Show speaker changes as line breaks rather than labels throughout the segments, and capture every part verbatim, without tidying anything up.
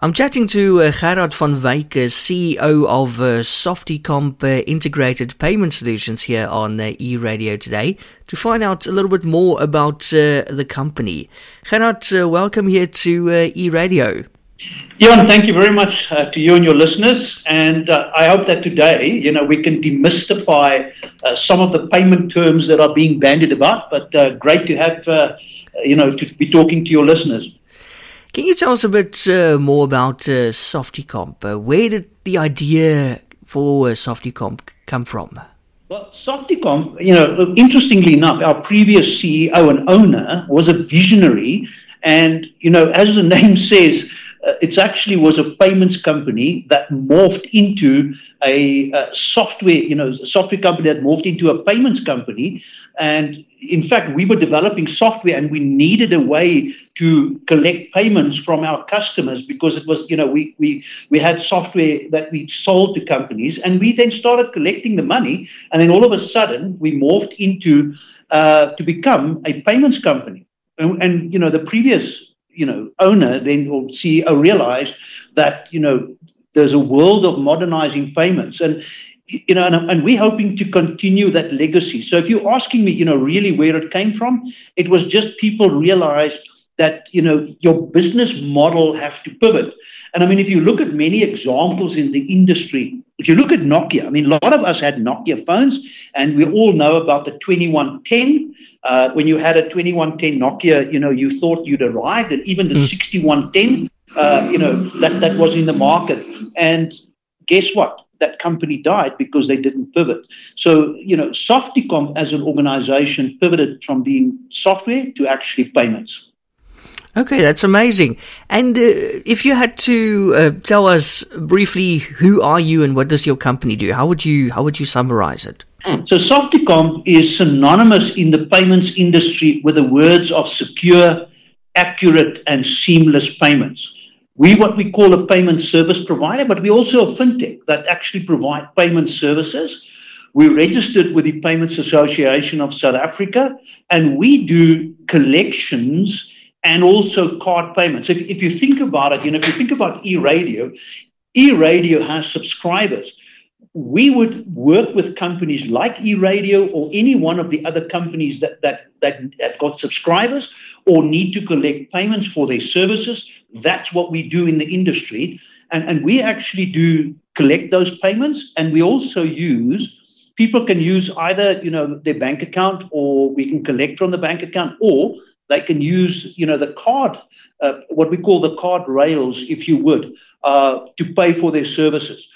I'm chatting to uh, Gerard van Wyk, uh, C E O of uh, Softicomp uh, Integrated Payment Solutions here on uh, eRadio today to find out a little bit more about uh, the company. Gerard, uh, welcome here to uh, eRadio.
Jan, thank you very much uh, to you and your listeners, and uh, I hope that today, you know, we can demystify uh, some of the payment terms that are being bandied about, but uh, great to have, uh, you know, to be talking to your listeners.
Can you tell us a bit uh, more about uh, Softicomp? Uh, where did the idea for uh, Softicomp come from?
Well, Softicomp, you know, interestingly enough, our previous C E O and owner was a visionary, and, you know, as the name says, uh, it actually was a payments company that morphed into a, a software, you know, a software company that morphed into a payments company. And in fact, we were developing software and we needed a way to collect payments from our customers because it was, you know, we, we, we had software that we sold to companies, and we then started collecting the money. And then all of a sudden we morphed into, uh, to become a payments company. And, and, you know, the previous, you know, owner then, or C E O, realized that, you know, there's a world of modernizing payments. And, you know, and, and we're hoping to continue that legacy. So if you're asking me, you know, really where it came from, it was just people realized that, you know, your business model has to pivot. And I mean, if you look at many examples in the industry, if you look at Nokia, I mean, a lot of us had Nokia phones, and we all know about the twenty-one ten. Uh, when you had a twenty-one ten Nokia, you know, you thought you'd arrived, and even the sixty-one ten, uh, you know, that, that was in the market. And guess what? That company died because they didn't pivot. So, you know, Softicomp as an organization pivoted from being software to actually payments.
Okay, that's amazing. And uh, if you had to uh, tell us briefly, who are you and what does your company do? How would you how would you summarize it?
So Softicomp is synonymous in the payments industry with the words of secure, accurate, and seamless payments. We what we call a payment service provider, but we also a fintech that actually provide payment services. We're registered with the Payments Association of South Africa, and we do collections and also card payments. If, if you think about it, you know, if you think about eRadio, eRadio has subscribers. We would work with companies like eRadio or any one of the other companies that, that, that have got subscribers or need to collect payments for their services. That's what we do in the industry. And, and we actually do collect those payments, and we also use, people can use either, you know, their bank account, or we can collect from the bank account, or they can use, you know, the card, uh, what we call the card rails, if you would, uh, to pay for their services.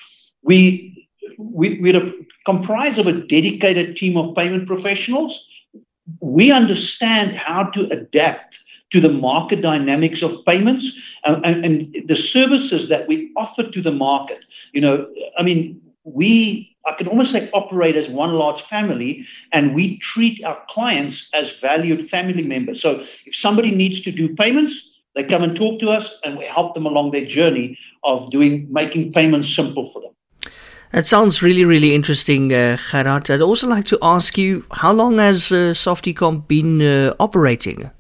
We, we, we're comprised of a dedicated team of payment professionals. We understand how to adapt to the market dynamics of payments and, and, and the services that we offer to the market. You know, I mean, we, I can almost say, operate as one large family, and we treat our clients as valued family members. So if somebody needs to do payments, they come and talk to us, and we help them along their journey of doing making payments simple for them.
That sounds really, really interesting, uh, Gerard. I'd also like to ask you, how long has uh, Softicomp been uh, operating?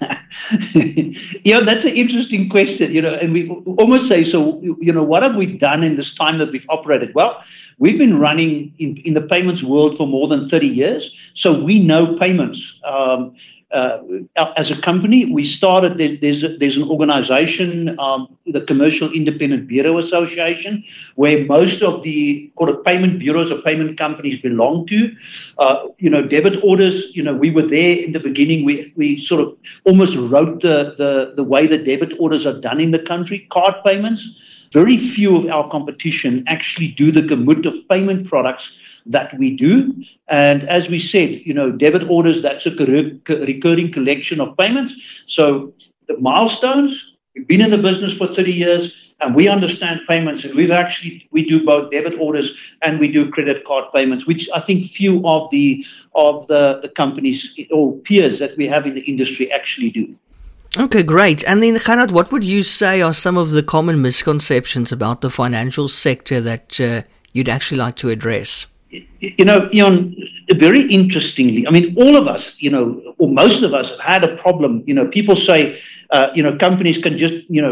Yeah, that's an interesting question, you know, and we almost say, so, you know, what have we done in this time that we've operated? Well, we've been running in, in the payments world for more than thirty years, so we know payments. Um, uh, as a company, we started, there, there's, a, there's an organization, um, the Commercial Independent Bureau Association, where most of the called it payment bureaus or payment companies belong to. Uh, you know, debit orders, you know, we were there in the beginning. We we sort of almost wrote the, the, the way the debit orders are done in the country. Card payments, very few of our competition actually do the gamut of payment products that we do. And as we said, you know, debit orders, that's a recurring collection of payments. So the milestones, we've been in the business for thirty years, and we understand payments, and we've actually, we do both debit orders and we do credit card payments, which I think few of the of the, the companies or peers that we have in the industry actually do.
Okay, great. And then, Gerard, what would you say are some of the common misconceptions about the financial sector that uh, you'd actually like to address?
You know, Jan, very interestingly, I mean, all of us, you know, or most of us have had a problem. You know, people say, uh, you know, companies can just, you know,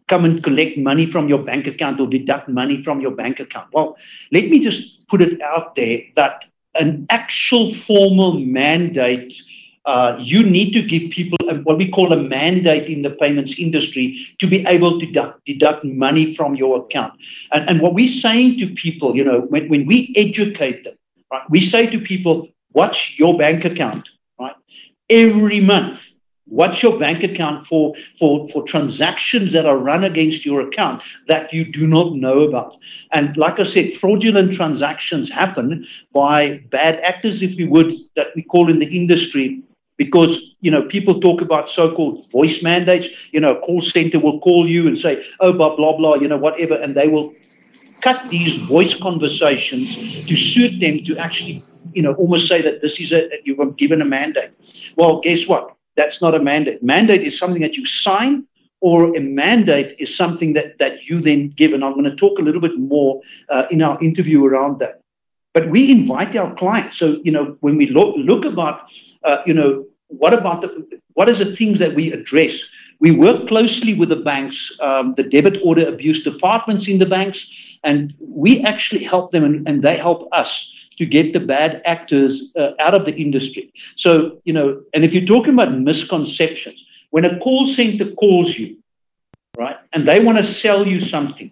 come and collect money from your bank account or deduct money from your bank account. Well, let me just put it out there that an actual formal mandate, uh, you need to give people a, what we call a mandate in the payments industry to be able to deduct, deduct money from your account. And, and what we're saying to people, you know, when, when we educate them, right, we say to people, watch your bank account, right? Every month, watch your bank account for, for, for transactions that are run against your account that you do not know about. And like I said, fraudulent transactions happen by bad actors, if we would, that we call in the industry, because, you know, people talk about so-called voice mandates. You know, a call center will call you and say, oh, blah, blah, blah, you know, whatever, and they will cut these voice conversations to suit them to actually, you know, almost say that this is a, you've been given a mandate. Well, guess what? That's not a mandate. Mandate is something that you sign, or a mandate is something that, that you then give. And I'm going to talk a little bit more uh, in our interview around that. But we invite our clients. So, you know, when we look, look about, uh, you know, what about the, what is the things that we address? We work closely with the banks, um, the debit order abuse departments in the banks, and we actually help them, and, and they help us to get the bad actors uh, out of the industry. So, you know, and if you're talking about misconceptions, when a call center calls you, right, and they want to sell you something,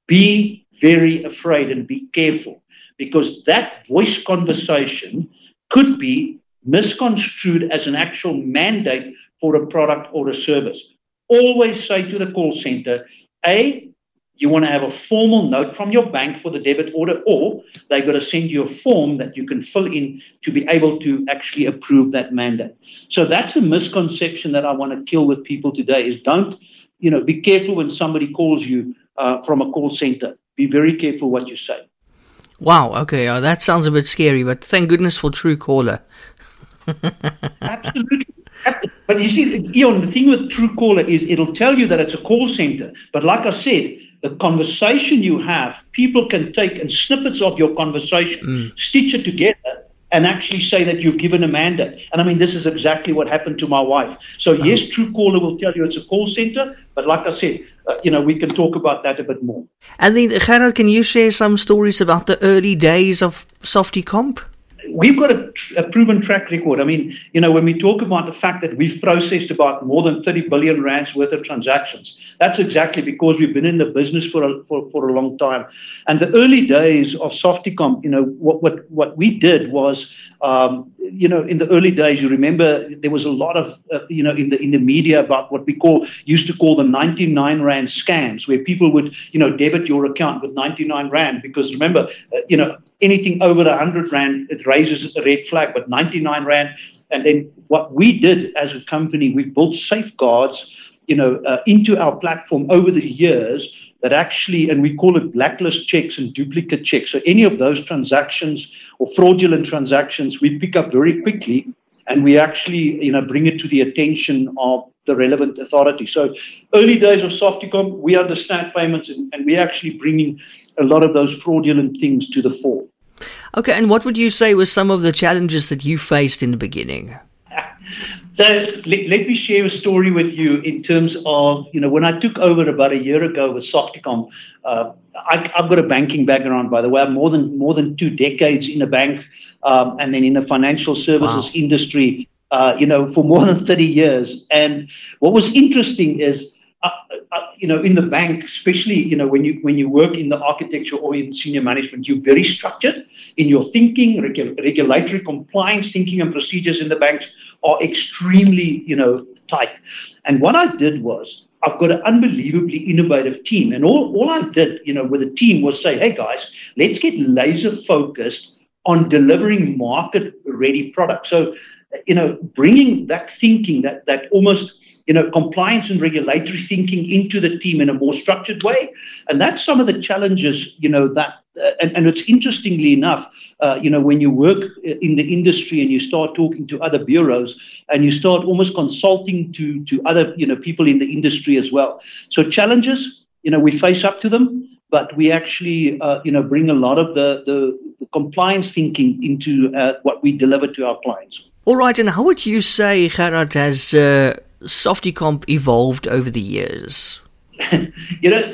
be very afraid and be careful, because that voice conversation could be misconstrued as an actual mandate for a product or a service. Always say to the call center, A, you want to have a formal note from your bank for the debit order, or they've got to send you a form that you can fill in to be able to actually approve that mandate. So that's a misconception that I want to kill with people today, is don't, you know, be careful when somebody calls you uh, from a call center. Be very careful what you say.
Wow, okay, uh, that sounds a bit scary, but thank goodness for Truecaller.
Absolutely. But you see, Eon, the thing with Truecaller is it'll tell you that it's a call center. But like I said, the conversation you have, people can take and snippets of your conversation, mm. stitch it together, and actually say that you've given a mandate. And I mean, this is exactly what happened to my wife. So uh-huh. yes, Truecaller will tell you it's a call center, but like I said, uh, you know, we can talk about that a bit more.
And then, Gerard, can you share some stories about the early days of SoftyComp?
We've got a, a proven track record. I mean, you know, when we talk about the fact that we've processed about more than thirty billion rands worth of transactions, that's exactly because we've been in the business for a, for, for a long time. And the early days of SoftyComp, you know, what what what we did was, um, you know, in the early days, you remember there was a lot of, uh, you know, in the in the media about what we call used to call the ninety-nine rand scams, where people would, you know, debit your account with ninety-nine rand, because remember, uh, you know, anything over one hundred rand, it raises a red flag, but ninety-nine rand. And then what we did as a company, we've built safeguards, you know, uh, into our platform over the years that actually, and we call it blacklist checks and duplicate checks. So any of those transactions or fraudulent transactions, we pick up very quickly, and we actually, you know, bring it to the attention of the relevant authority. So early days of SoftyComp, we understand payments, and, and we're actually bringing a lot of those fraudulent things to the fore.
Okay, and what would you say were some of the challenges that you faced in the beginning?
So let, let me share a story with you in terms of, you know, when I took over about a year ago with SoftyComp, uh, I, I've got a banking background, by the way. I'm more than more than two decades in a bank, um, and then in the financial services wow. industry, uh, you know, for more than thirty years. And what was interesting is, Uh, uh, you know, in the bank, especially, you know, when you when you work in the architecture or in senior management, you're very structured in your thinking. Regu- regulatory compliance thinking and procedures in the banks are extremely, you know, tight. And what I did was, I've got an unbelievably innovative team, and all all I did, you know, with the team was say, hey guys, let's get laser focused on delivering market ready products. So, you know, bringing that thinking, that that almost, you know, compliance and regulatory thinking into the team in a more structured way. And that's some of the challenges, you know, that, uh, and, and it's interestingly enough, uh, you know, when you work in the industry and you start talking to other bureaus and you start almost consulting to, to other, you know, people in the industry as well. So challenges, you know, we face up to them, but we actually, uh, you know, bring a lot of the, the, the compliance thinking into uh, what we deliver to our clients.
All right, and how would you say, Gerard, has uh, SoftyComp evolved over the years?
you know,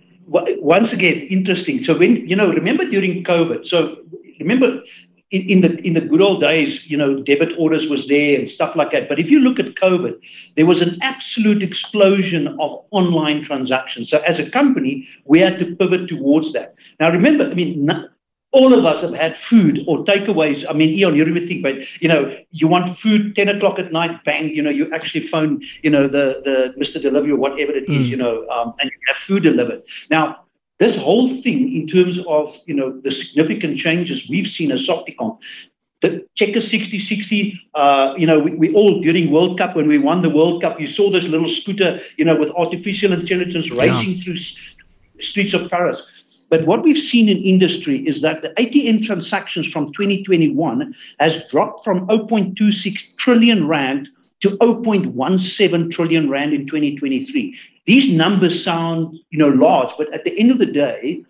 once again, interesting. So when, you know, remember during COVID, so remember in, in the in the good old days, you know, debit orders was there and stuff like that. But if you look at COVID, there was an absolute explosion of online transactions. So as a company, we had to pivot towards that. Now, remember, I mean, not, all of us have had food or takeaways. I mean, Eon, you really think, but, you know, you want food ten o'clock at night, bang, you know, you actually phone, you know, the, the Mister Delivery or whatever it is, mm. you know, um, and you have food delivered. Now, this whole thing in terms of, you know, the significant changes we've seen as Softicom, the Checker sixty sixty, uh, you know, we, we all, during World Cup, when we won the World Cup, you saw this little scooter, you know, with artificial intelligence racing yeah. through streets of Paris. But what we've seen in industry is that the A T M transactions from twenty twenty-one has dropped from zero point two six trillion rand to zero point one seven trillion rand in twenty twenty-three. These numbers sound, you know, large, but at the end of the day,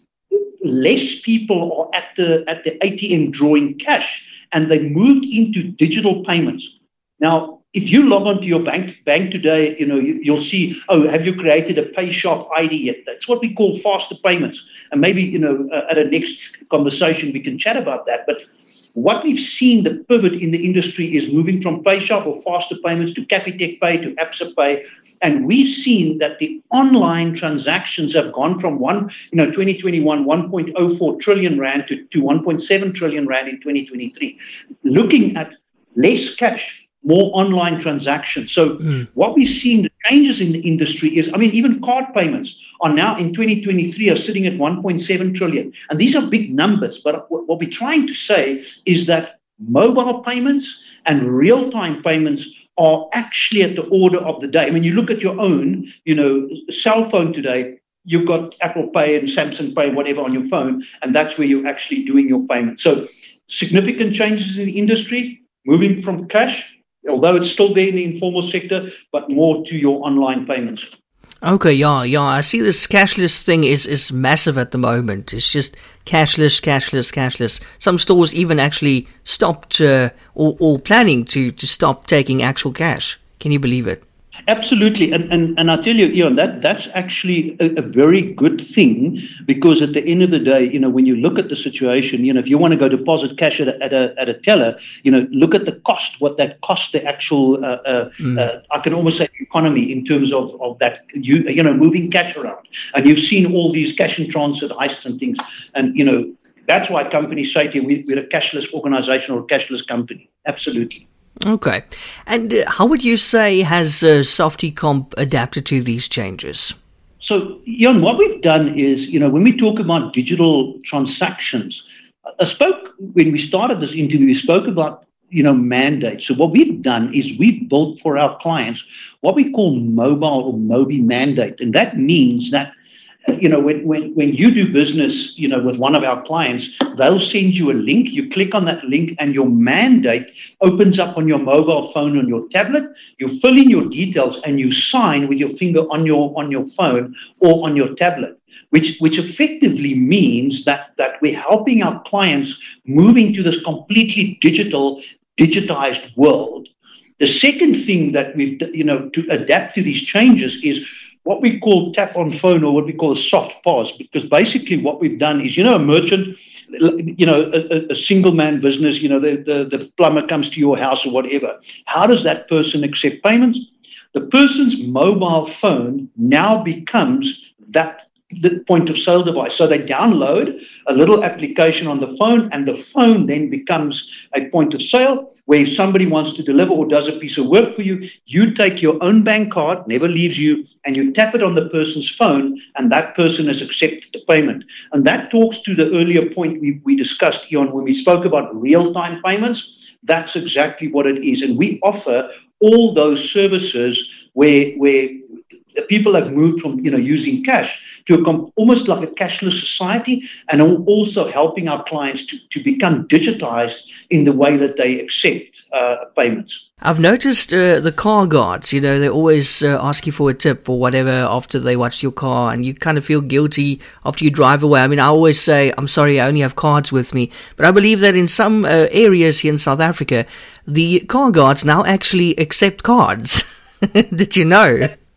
less people are at the at the A T M drawing cash, and they moved into digital payments. Now, if you log on to your bank bank today, you know, you, you'll see, oh, have you created a PayShop I D yet? That's what we call faster payments. And maybe, you know, uh, at a next conversation, we can chat about that. But what we've seen, the pivot in the industry is moving from PayShop or faster payments to Capitec Pay to Absa Pay. And we've seen that the online transactions have gone from one, you know, twenty twenty-one, one point zero four trillion rand to, to one point seven trillion rand in twenty twenty-three. Looking at less cash, more online transactions. So mm. what we've seen, the changes in the industry is, I mean, even card payments are now in twenty twenty-three are sitting at one point seven trillion. And these are big numbers. But what we're trying to say is that mobile payments and real-time payments are actually at the order of the day. I mean, you look at your own, you know, cell phone today, you've got Apple Pay and Samsung Pay, whatever, on your phone, and that's where you're actually doing your payment. So significant changes in the industry, moving from cash, although it's still there in the informal sector, but more to your online payments.
Okay, yeah, yeah. I see this cashless thing is, is massive at the moment. It's just cashless, cashless, cashless. Some stores even actually stopped uh, or, or planning to, to stop taking actual cash. Can you believe it?
Absolutely. And, and and I tell you, Eon, that, that's actually a, a very good thing, because at the end of the day, you know, when you look at the situation, you know, if you want to go deposit cash at a, at a, at a teller, you know, look at the cost, what that costs the actual, uh, uh, mm. uh, I can almost say economy in terms of, of that, you, you know, moving cash around. And you've seen all these cash and transit heists and things. And, you know, that's why companies say to you, we, we're a cashless organization or a cashless company. Absolutely.
Okay. And uh, how would you say has uh, Softicom adapted to these changes?
So, Jan, what we've done is, you know, when we talk about digital transactions, I spoke, when we started this interview, we spoke about, you know, mandates. So what we've done is we've built for our clients what we call mobile or Mobi mandate. And that means that, you know, when, when, when you do business, you know, with one of our clients, they'll send you a link. You click on that link and your mandate opens up on your mobile phone, on your tablet. You fill in your details and you sign with your finger on your on your phone or on your tablet, which which effectively means that, that we're helping our clients move into this completely digital, digitized world. The second thing that we've, you know, to adapt to these changes is what we call tap on phone, or what we call a soft POS, because basically what we've done is, you know, a merchant, you know, a, a single man business, you know, the, the, the plumber comes to your house or whatever. How does that person accept payments? The person's mobile phone now becomes that the point of sale device. So they download a little application on the phone, and the phone then becomes a point of sale where if somebody wants to deliver or does a piece of work for you, you take your own bank card, never leaves you, and you tap it on the person's phone, and that person has accepted the payment. And that talks to the earlier point we, we discussed, Eon, when we spoke about real-time payments. That's exactly what it is. And we offer all those services where where people have moved from, you know, using cash to a com- almost like a cashless society, and also helping our clients to, to become digitized in the way that they accept uh, payments.
I've noticed uh, the car guards, you know, they always uh, ask you for a tip or whatever after they watch your car, and you kind of feel guilty after you drive away. I mean, I always say, I'm sorry, I only have cards with me. But I believe that in some uh, areas here in South Africa, the car guards now actually accept cards. Did you know?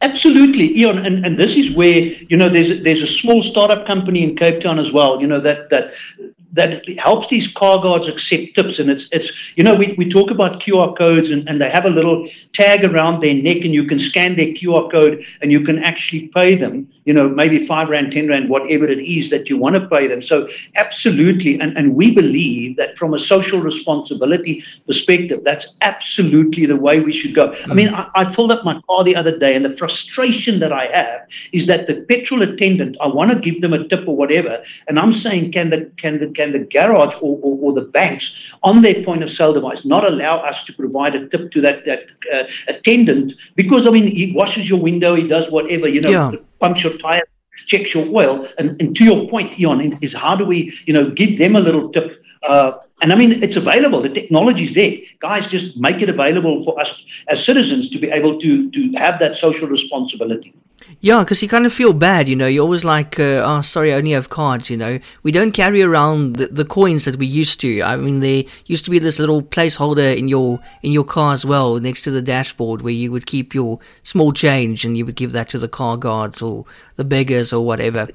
Absolutely, Ian, and, and this is where, you know, there's a, there's a small startup company in Cape Town as well, you know, that that that helps these car guards accept tips. And it's, it's you know, we, we talk about Q R codes, and, and they have a little tag around their neck, and you can scan their Q R code and you can actually pay them, you know, maybe five rand, ten rand, whatever it is that you want to pay them. So absolutely, and, and we believe that from a social responsibility perspective, that's absolutely the way we should go. Mm. I mean, I, I filled up my car the other day, and the frustration that I have is that the petrol attendant, I want to give them a tip or whatever, and I'm saying, can the can the can the garage or, or, or the banks on their point of sale device not allow us to provide a tip to that that uh, attendant? Because I mean, he washes your window, he does whatever, you know, yeah. pumps your tire, checks your oil, and, and to your point, Ian, is how do we, you know, give them a little tip? Uh, and I mean, it's available. The technology's there. Guys, just make it available for us as citizens to be able to to have that social responsibility.
Yeah, because you kind of feel bad, you know. You're always like, uh, oh, sorry, I only have cards, you know. We don't carry around the, the coins that we used to. I mean, there used to be this little placeholder in your in your car as well, next to the dashboard, where you would keep your small change, and you would give that to the car guards or the beggars or whatever.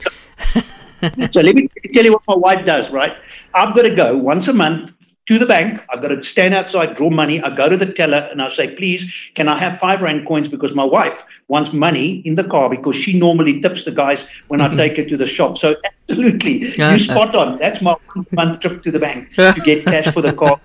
So let me tell you what my wife does, right? I've got to go once a month to the bank. I've got to stand outside, draw money. I go to the teller and I say, please, can I have five rand coins? Because my wife wants money in the car, because she normally tips the guys when I take her to the shop. So absolutely, you spot on. That's my one month trip to the bank to get cash for the car.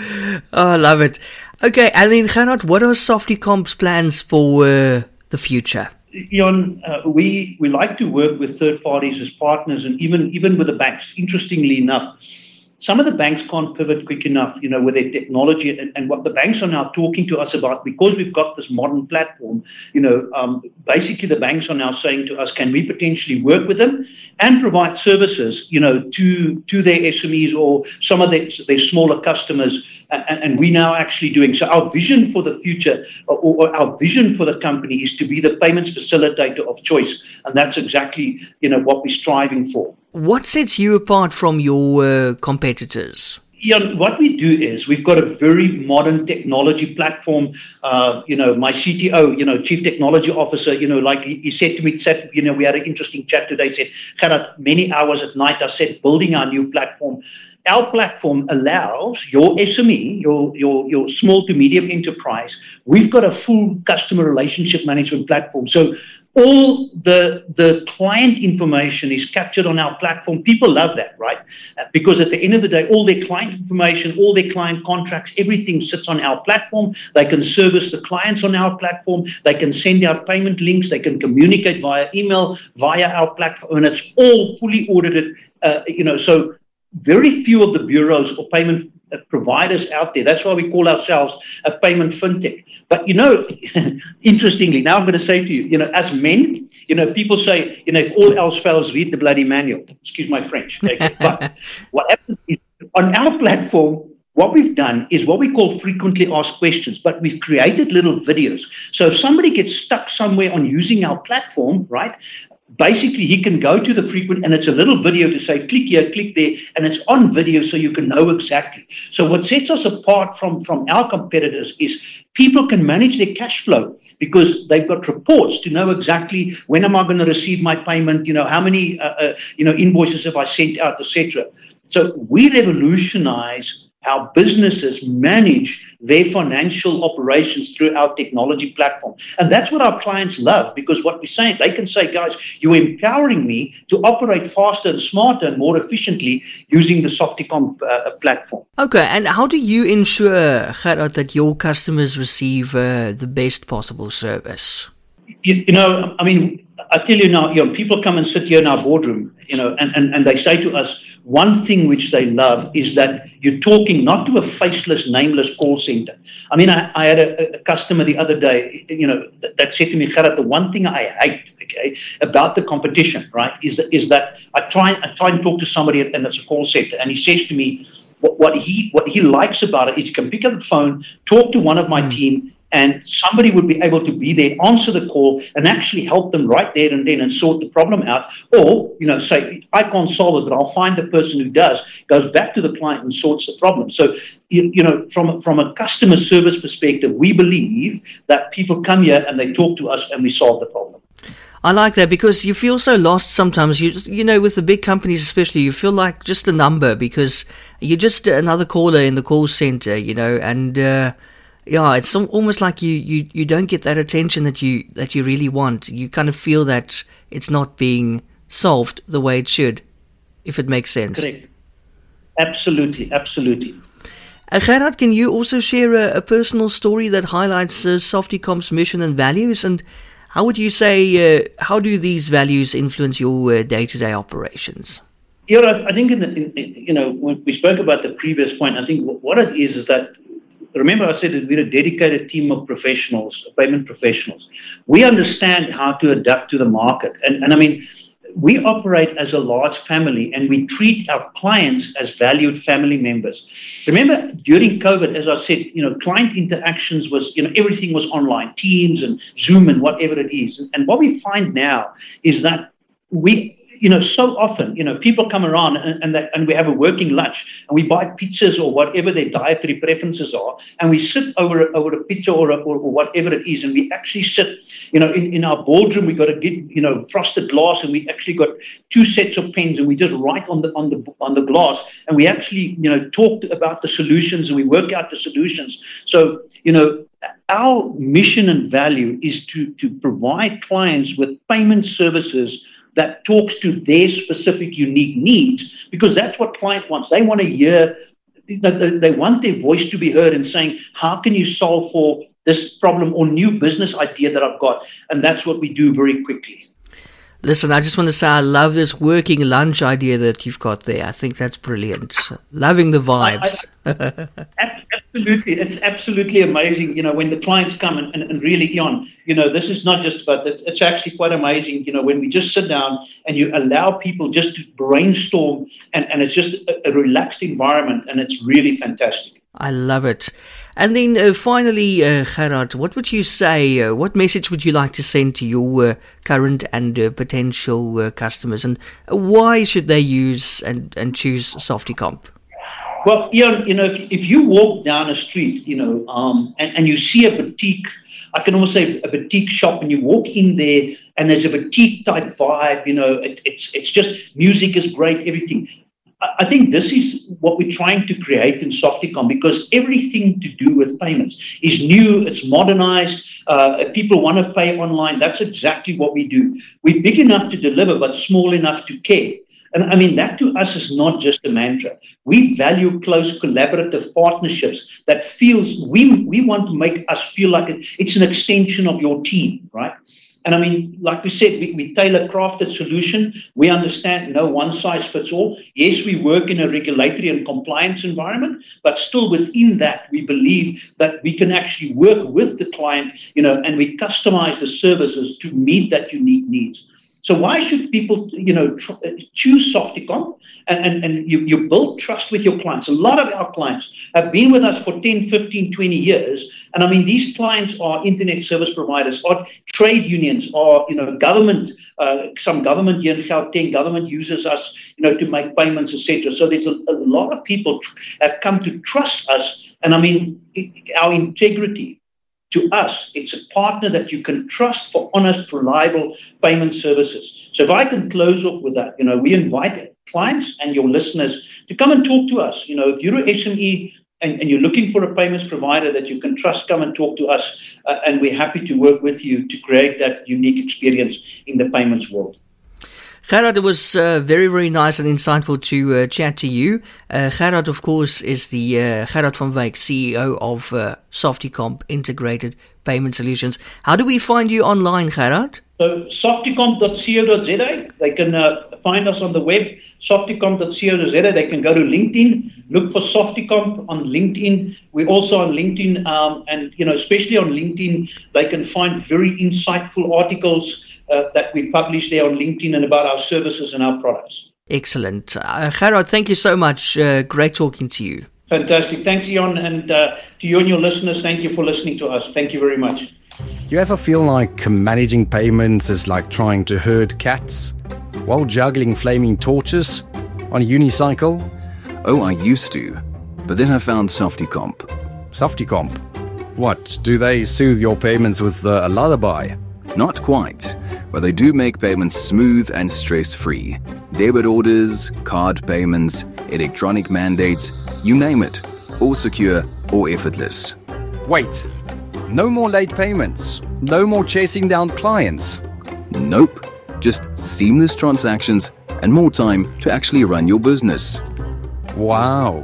Oh, I love it. Okay, and then Gerhard, what are Softicomp's plans for uh, the future?
Ian, uh, we, we like to work with third parties as partners, and even, even with the banks. Interestingly enough, some of the banks can't pivot quick enough, you know, with their technology, and, and what the banks are now talking to us about, because we've got this modern platform, you know, um, basically the banks are now saying to us, can we potentially work with them and provide services, you know, to to their S M Es or some of their, their smaller customers, and, and we're now actually doing. So our vision for the future, or, or our vision for the company, is to be the payments facilitator of choice, and that's exactly, you know, what we're striving for.
What sets you apart from your uh, competitors?
Yeah, what we do is we've got a very modern technology platform. Uh, you know, my C T O, you know, Chief Technology Officer, you know, like he, he said to me, said, you know, we had an interesting chat today. He said, Gerhard, many hours at night, I said, building our new platform. Our platform allows your S M E, your, your, your small to medium enterprise, we've got a full customer relationship management platform. So all the the client information is captured on our platform. People love that, right? Because at the end of the day, all their client information, all their client contracts, everything sits on our platform. They can service the clients on our platform. They can send out payment links. They can communicate via email, via our platform, and it's all fully audited. Uh, you know, so very few of the bureaus or payment providers out there. That's why we call ourselves a payment fintech. But, you know, interestingly, now I'm going to say to you, you know, as men, you know, people say, you know, if all else fails, read the bloody manual. Excuse my French. Okay? But what happens is on our platform, what we've done is what we call frequently asked questions, but we've created little videos. So if somebody gets stuck somewhere on using our platform, right, basically he can go to the frequent, and it's a little video to say, click here, click there, and it's on video so you can know exactly. So what sets us apart from, from our competitors is people can manage their cash flow because they've got reports to know exactly when am I going to receive my payment, you know, how many, uh, uh, you know, invoices have I sent out, et cetera. So we revolutionize how businesses manage their financial operations through our technology platform. And that's what our clients love, because what we're saying, they can say, guys, you're empowering me to operate faster and smarter and more efficiently using the Softicom uh, platform.
Okay, and how do you ensure, Gerhard, that your customers receive uh, the best possible service?
You, you know, I mean, I tell you now, you know, people come and sit here in our boardroom, you know, and, and, and they say to us, one thing which they love is that you're talking not to a faceless, nameless call center. I mean, I, I had a, a customer the other day, you know, that, that said to me, Gerhard, the one thing I hate, okay, about the competition, right, is, is that I try, I try and talk to somebody and it's a call center, and he says to me, what, what he what he likes about it is he can pick up the phone, talk to one of my team, and somebody would be able to be there, answer the call, and actually help them right there and then and sort the problem out. Or, you know, say, I can't solve it, but I'll find the person who does, goes back to the client and sorts the problem. So, you, you know, from, from a customer service perspective, we believe that people come here and they talk to us and we solve the problem.
I like that, because you feel so lost sometimes. You just, you know, with the big companies especially, you feel like just a number, because you're just another caller in the call center, you know, and uh, yeah, it's some, almost like you, you, you don't get that attention that you that you really want. You kind of feel that it's not being solved the way it should, if it makes sense.
Correct. Absolutely, absolutely.
Uh, Gerhard, can you also share a, a personal story that highlights uh, Softicomp's mission and values, and how would you say, uh, how do these values influence your uh, day-to-day operations?
Yeah, I think, in the, in, you know, when we spoke about the previous point, I think what it is is that, remember I said that we're a dedicated team of professionals, payment professionals. We understand how to adapt to the market. And, and I mean, we operate as a large family, and we treat our clients as valued family members. Remember, during COVID, as I said, you know, client interactions was, you know, everything was online, Teams and Zoom and whatever it is. And what we find now is that we, you know, so often, you know, people come around and and, they, and we have a working lunch, and we buy pizzas or whatever their dietary preferences are, and we sit over a, over a pizza or, a, or or whatever it is, and we actually sit, you know, in, in our boardroom. We got to get, you know, frosted glass, and we actually got two sets of pens, and we just write on the on the on the glass, and we actually, you know, talk about the solutions, and we work out the solutions. So, you know, our mission and value is to to provide clients with payment services that talks to their specific unique needs, because that's what client wants. They want to hear, they want their voice to be heard and saying, how can you solve for this problem or new business idea that I've got? And that's what we do very quickly.
Listen, I just want to say I love this working lunch idea that you've got there. I think that's brilliant. Loving the vibes.
I, I, absolutely. It's absolutely amazing, you know, when the clients come and, and, and really, Ian, you know, this is not just about that. It's actually quite amazing, you know, when we just sit down and you allow people just to brainstorm, and, and it's just a, a relaxed environment, and it's really fantastic.
I love it. And then uh, finally, uh, Gerhard, what would you say, uh, what message would you like to send to your uh, current and uh, potential uh, customers, and why should they use and, and choose Softicomp?
Well, Ian, you know, if, if you walk down a street, you know, um, and, and you see a boutique, I can almost say a boutique shop, and you walk in there and there's a boutique type vibe, you know, it, it's it's just music is great, everything. I think this is what we're trying to create in Softicomp, because everything to do with payments is new, it's modernized, uh, people want to pay online. That's exactly what we do. We're big enough to deliver, but small enough to care. And I mean, that to us is not just a mantra. We value close collaborative partnerships that feels, we, we want to make us feel like it, it's an extension of your team, right? And I mean, like we said, we, we tailor crafted solution. We understand no one size fits all. Yes, we work in a regulatory and compliance environment, but still within that, we believe that we can actually work with the client, you know, and we customize the services to meet that unique needs. So why should people, you know, tr- choose Softicomp, and, and, and you, you build trust with your clients? A lot of our clients have been with us for ten, fifteen, twenty years. And I mean, these clients are internet service providers, or trade unions, or, you know, government, uh, some government here in Gauteng, government uses us, you know, to make payments, et cetera. So there's a, a lot of people tr- have come to trust us. And I mean, it, our integrity. To us, it's a partner that you can trust for honest, reliable payment services. So if I can close off with that, you know, we invite clients and your listeners to come and talk to us. You know, if you're an S M E and, and you're looking for a payments provider that you can trust, come and talk to us. Uh, and we're happy to work with you to create that unique experience in the payments world.
Gerhard, it was uh, very, very nice and insightful to uh, chat to you. Uh, Gerhard, of course, is the uh, Gerhard van Wyk, C E O of uh, Softicomp Integrated Payment Solutions. How do we find you online, Gerhard?
So softicomp dot co dot za. They can uh, find us on the web, softicomp dot co dot za. They can go to LinkedIn, look for Softicomp on LinkedIn. We're also on LinkedIn, um, and you know, especially on LinkedIn, they can find very insightful articles Uh, that we publish there on LinkedIn and about our services and our products.
Excellent. Uh, Gerhard, thank you so much. Uh, great talking to you.
Fantastic. Thanks, Ian. And uh, to you and your listeners, thank you for listening to us. Thank you very much.
You ever feel like managing payments is like trying to herd cats while juggling flaming torches on a unicycle?
Oh, I used to. But then I found SoftyComp.
SoftyComp? What, do they soothe your payments with uh, a lullaby?
Not quite, but they do make payments smooth and stress-free. Debit orders, card payments, electronic mandates, you name it. All secure or effortless.
Wait, no more late payments, no more chasing down clients.
Nope, just seamless transactions and more time to actually run your business.
Wow.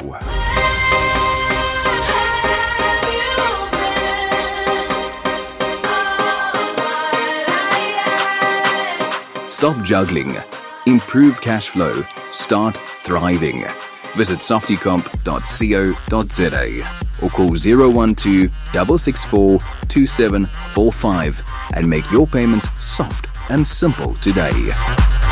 Stop juggling. Improve cash flow. Start thriving. Visit softycomp dot co dot za or call zero one two, six six four, two seven four five and make your payments soft and simple today.